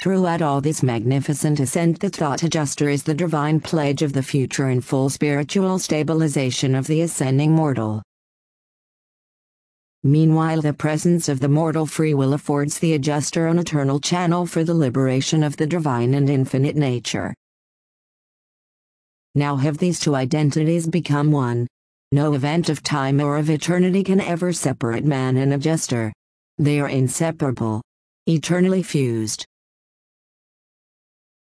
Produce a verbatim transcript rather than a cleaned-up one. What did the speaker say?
Throughout all this magnificent ascent, the thought adjuster is the divine pledge of the future and full spiritual stabilization of the ascending mortal. Meanwhile, the presence of the mortal free will affords the adjuster an eternal channel for the liberation of the divine and infinite nature. Now have these two identities become one. No event of time or of eternity can ever separate man and adjuster. They are inseparable, eternally fused.